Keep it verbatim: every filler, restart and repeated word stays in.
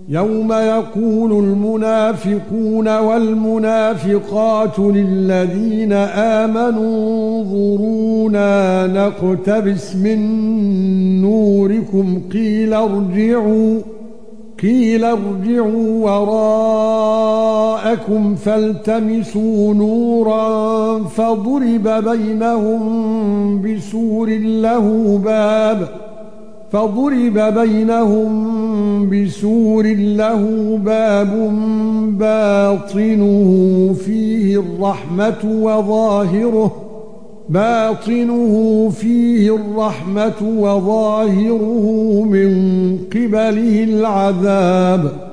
يَوْمَ يَقُولُ الْمُنَافِقُونَ وَالْمُنَافِقَاتُ لِلَّذِينَ آمَنُوا انظُرُونَا نَقْتَبِسْ مِن نُّورِكُمْ قِيلَ ارْجِعُوا قِيلَ ارْجِعُوا وَرَاءَكُمْ فَالْتَمِسُوا نُورًا فَضُرِبَ بَيْنَهُم بِسُورٍ لَّهُ بَابٌ فَضُرِبَ بَيْنَهُم بِسُورٍ لَّهُ بَابٌ بَاطِنُهُ فِيهِ الرَّحْمَةُ وَظَاهِرُهُ باطنه فيه الرحمة وظاهره من قبله العذاب.